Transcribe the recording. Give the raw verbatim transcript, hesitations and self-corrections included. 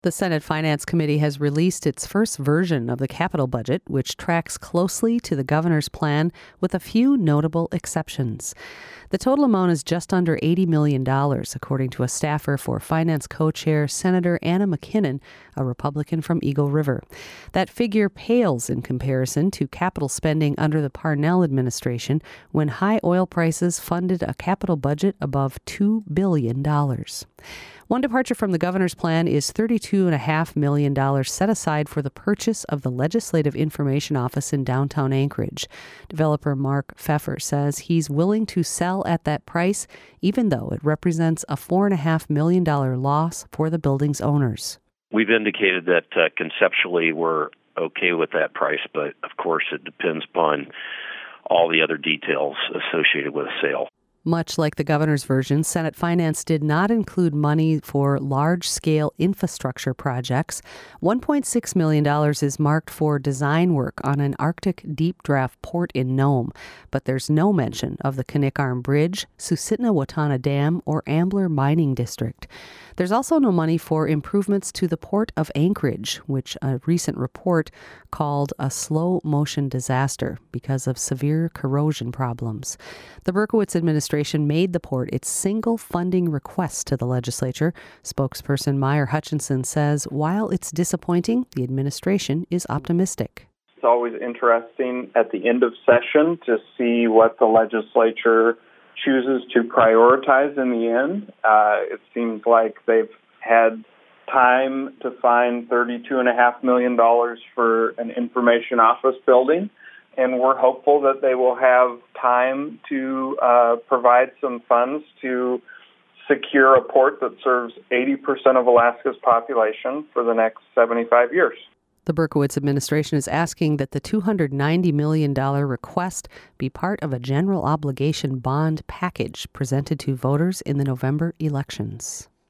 The Senate Finance Committee has released its first version of the capital budget, which tracks closely to the governor's plan with a few notable exceptions. The total amount is just under eighty million dollars, according to a staffer for Finance Co-Chair Senator Anna McKinnon, a Republican from Eagle River. That figure pales in comparison to capital spending under the Parnell administration, when high oil prices funded a capital budget above two billion dollars. One departure from the governor's plan is thirty-two point five million dollars set aside for the purchase of the Legislative Information Office in downtown Anchorage. Developer Mark Pfeffer says he's willing to sell at that price, even though it represents a four point five million dollars loss for the building's owners. We've indicated that uh, conceptually we're okay with that price, but of course it depends upon all the other details associated with a sale. Much like the governor's version, Senate Finance did not include money for large-scale infrastructure projects. one point six million dollars is marked for design work on an Arctic deep draft port in Nome, but there's no mention of the Knickarm Bridge, Susitna-Watana Dam, or Ambler Mining District. There's also no money for improvements to the Port of Anchorage, which a recent report called a slow-motion disaster because of severe corrosion problems. The Berkowitz administration made the port its single funding request to the legislature. Spokesperson Meyer Hutchinson says while it's disappointing, the administration is optimistic. It's always interesting at the end of session to see what the legislature chooses to prioritize in the end. Uh, it seems like they've had time to find thirty-two point five million dollars for an information office building, and we're hopeful that they will have time to uh, provide some funds to secure a port that serves eighty percent of Alaska's population for the next seventy-five years. The Berkowitz administration is asking that the two hundred ninety million dollars request be part of a general obligation bond package presented to voters in the November elections.